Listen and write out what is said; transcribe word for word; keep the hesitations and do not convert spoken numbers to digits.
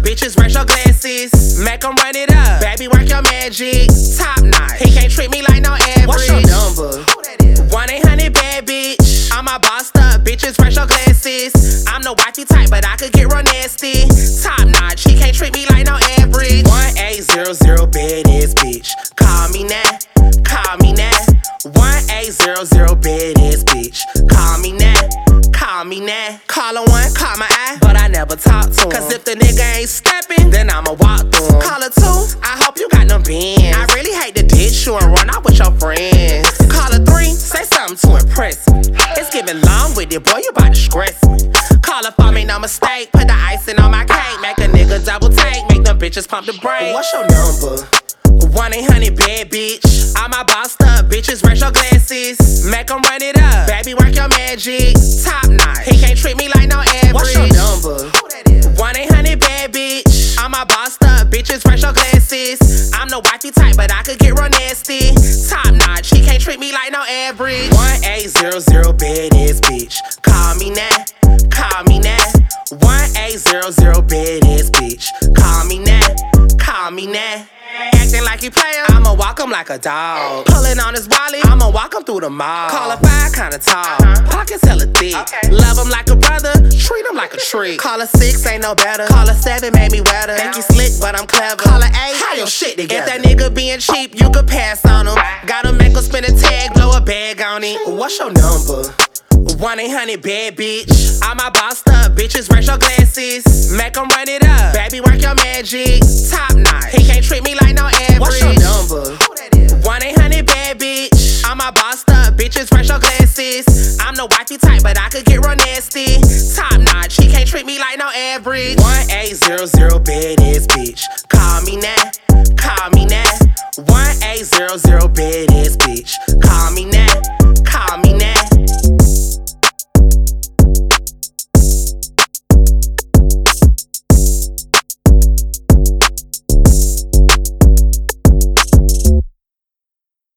bitches, wear your glasses. Make them run it up, baby, work your magic. Top notch, he can't treat me like no average. What's your number? one eight hundred bad bitch. I'm a bossed up, bitches, wear your glasses. I'm the wifey type, but I could get real nasty. Top notch, he can't treat me like no average. one eight hundred badass bitch. Call me now, call me now. one eight hundred badass bitch. Call me now, call me now. Call her one, call my eye, but I never talk to him. Cause if the nigga ain't steppin', then I'ma walk through him. Call her two, I hope you got them bands. I really hate to ditch you and run out with your friends. Call her three, say something to impress me. It's getting long with it, boy, you bout to stress me. Call her for me, no mistake. Put the icing on my cake, make a nigga double take. Make them bitches pump the brakes. What's your number? one eight hundred bad bitch. I'm a bossed up, bitches, wear your glasses. Make them run it up, baby, work your magic. Top notch, he can't treat me like no average. What's your number? one eight hundred bad bitch. I'm a bossed up, bitches, wear your glasses. I'm the wifey type, but I could get real nasty. Top notch, he can't treat me like no average. one eight hundred badass bitch. Call me now, call me now. one eight hundred badass bitch. Call me now, call me now. Acting like he playin', I'ma walk him like a dog. Pullin' on his wallet, I'ma walk him through the mall. Call her five, kinda tall, pockets hella thick. Love him like a brother, treat him like a trick. Call her six, ain't no better. Call her seven, made me wetter. Think he slick, but I'm clever. Call her eight, how your shit together? If that nigga being cheap, you could pass on him. Gotta make him spin a tag, blow a bag on it. What's your number? one eight hundred bad bitch. I'm a bossed up, bitches, wear your glasses. Make them run it up, baby, work your magic. Top notch, he can't treat me like no average. What's your number? one eight hundred bad bitch. I'm a bossed up, bitches, wear your glasses. I'm the wifey type, but I could get real nasty. Top notch, he can't treat me like no average. one eight hundred badass bitch. Call me now, call me now. one eight hundred badass